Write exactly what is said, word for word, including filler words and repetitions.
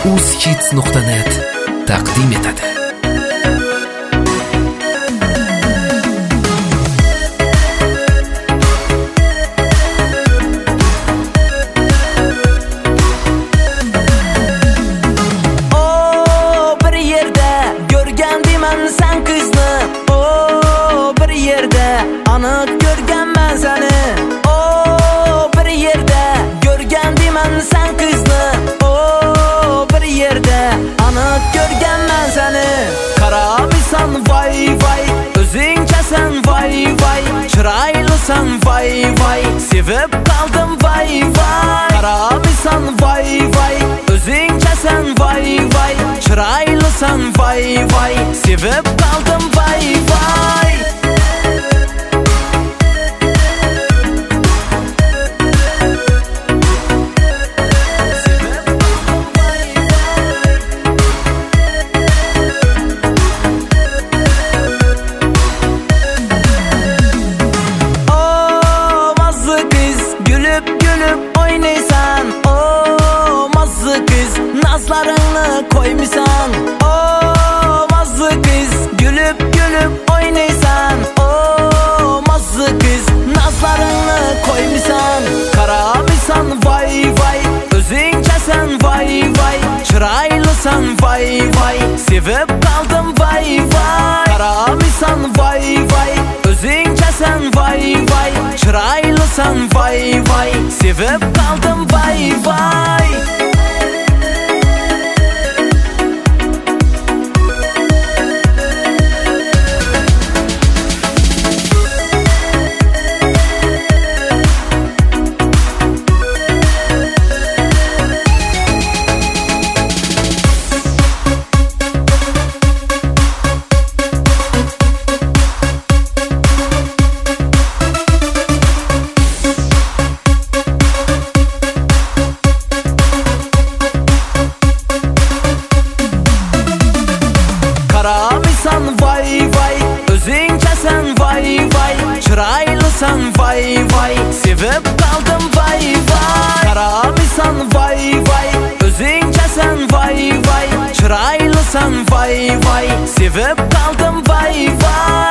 uzhits nuqta net taqdim etadi. Aniq ko'rganman seni, o bir yerda ko'rgandiman sen qizni, o bir yerda aniq ko'rganman seni. Qarabisan voy voy, o'zingchasan voy voy, chiroylisan voy voy, sevib qoldim voy voy. Qarabisan voy voy, o'zingchasan voy voy, chiroylisan voy voy, sevib qoldim voy voy. Nazlarını koymuşsan, o mazlı kız, gülüp gülüp oynaysan, o mazlı kız, nazlarını koymuşsan. Karabisan vay vay, özünçesen vay vay, çıraylısan vay vay, sevip kaldım vay vay. Karabisan vay vay, özünçesen vay vay, çıraylısan vay vay, sevip kaldım vay vay. Karabisan vay vay, özünçesen vay vay, çıraylısan vay vay, sevip kaldım vay vay. Karabisan vay vay, özünçesen vay vay, çıraylısan vay vay, sevip kaldım vay vay.